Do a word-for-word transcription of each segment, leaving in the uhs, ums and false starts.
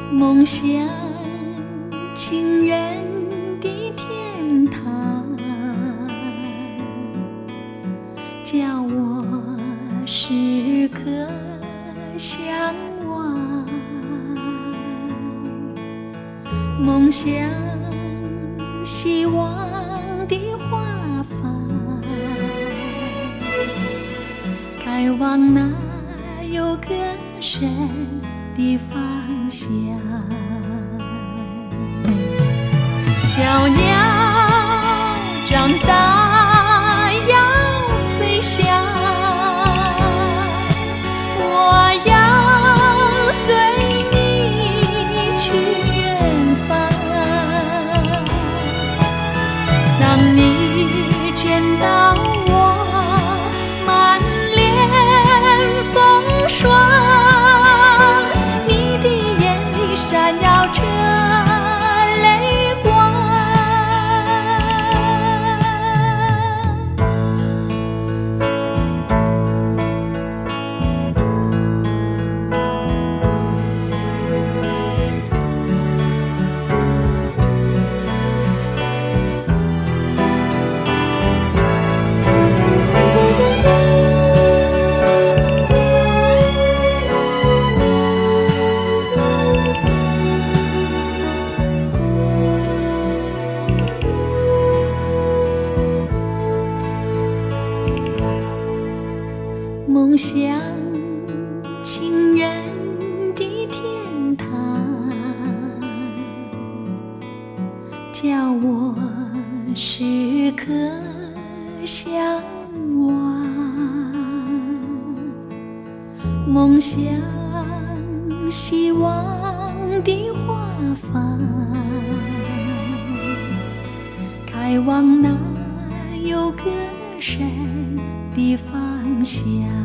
梦想情人的天堂，叫我时刻向往。梦想希望的花房，开往那有歌声的方向。小鸟长大要飞翔，我要随你去远方。当你见到我满脸风霜，你的眼里闪耀着泪光。梦想情人的天堂，叫我时刻向往。梦想希望的花房，开往那有歌声的方向。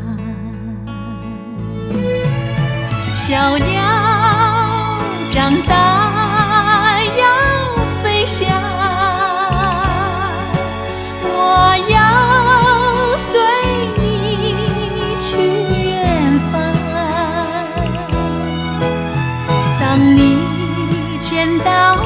小鸟长大要飞翔，我要随你去远方。当你见到